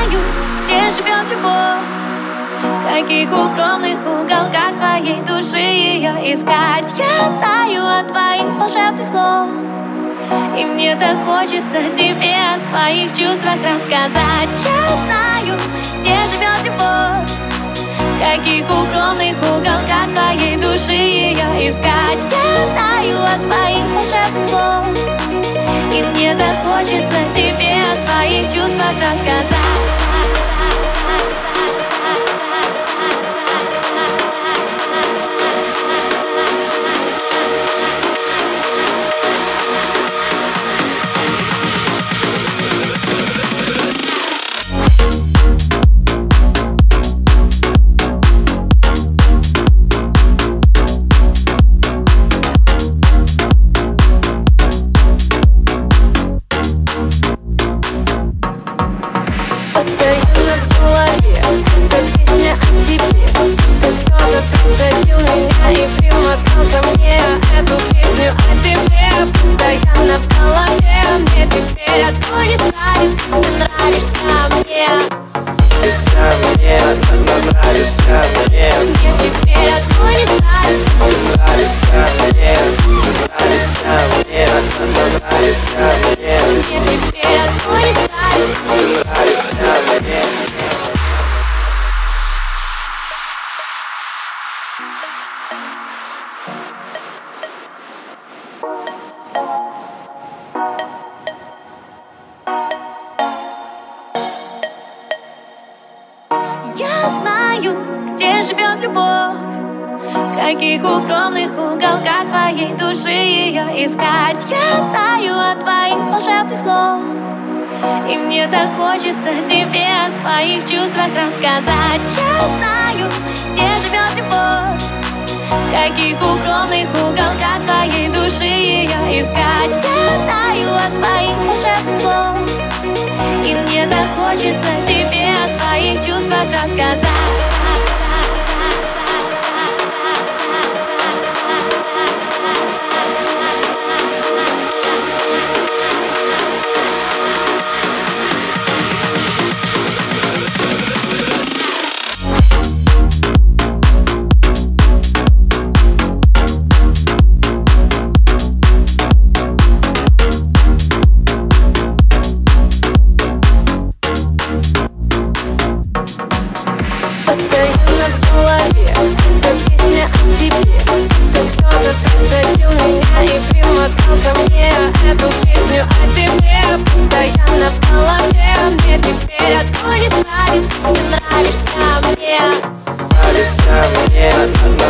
знаю, где живет любовь, в каких укромных уголках твоей души ее искать. Я таю от твоих волшебных слов, и мне так хочется тебе о своих чувствах рассказать. Я знаю, где живет любовь, в каких укромных уголках твоей души ее искать. Я таю от твоих волшебных слов, и мне так хочется тебе о своих чувствах рассказать. Постоянно в голове эта песня о тебе. Кто-то посадил меня и примотал ко мне эту песню о тебе. Постоянно в голове, мне теперь одно не справится. Ты нравишься мне. Нравишься мне. Мне теперь одно не справится. Нравишься мне. Нравишься мне. Нравишься мне. Мне теперь одно не справится. Нравишься мне. Я знаю, где живет любовь, в каких укромных уголках твоей души ее искать. Я таю от твоих волшебных слов, и мне так хочется тебе о своих чувствах рассказать. Я знаю, где живет любовь, в каких укромных уголках твоей души ее искать. Я таю от твоих волшебных слов, и мне так хочется тебе о своих чувствах рассказать. Постоянно в голове эта песня о тебе. Кто-то посадил меня и примотал ко мне эту песню о тебе. Постоянно в голове, мне теперь одно не справится. Ты нравишься мне. Нравишься мне.